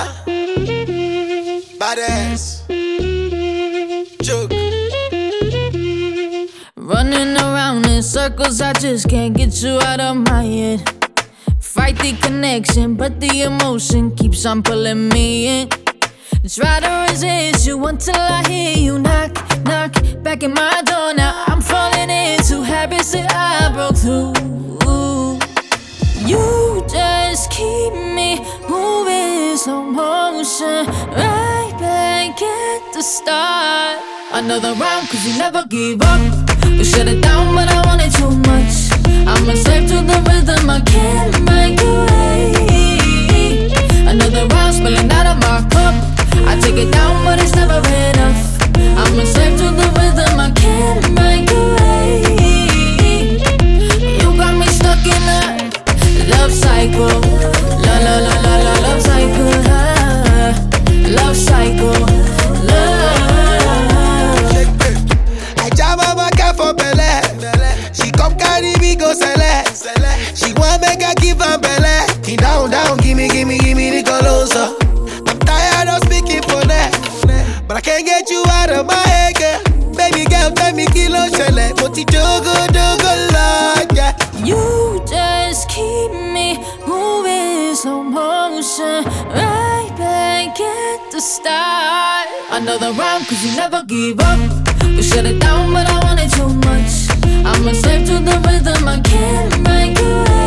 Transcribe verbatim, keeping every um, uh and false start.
Badass. Joke. Running around in circles, I just can't get you out of my head. Fight the connection, but the emotion keeps on pulling me in. Try to resist you until I hear you knock, knock back in my door. Now I'm falling into habits that I broke through. You just keep me moving slow motion, right back at the start. Another round, cause you never give up. We shut it down, but I want it too much. I'm a slave to the rhythm, I can't make it wait. Another round, spilling out of my cup. I take it down, but it's never enough. I'm a slave to the rhythm, I can't make it wait. You got me stuck in a love cycle. La la la la la, love cycle. Ah, love cycle. Love. I jam on my car for Bele. She come carry me go select. She want make her give her Bele. Down, down, gimme, gimme, gimme the colosa. I'm tired of speaking for that, but I can't get you out of my head, girl. Baby girl, tell me kilo shele. Moti jogo, jogo, lord, yeah. You just keep me moving slow motion, right back at the start. Another round, cause you never give up. We shut it down, but I want it too much. I'm a slave to the rhythm, I can't make it.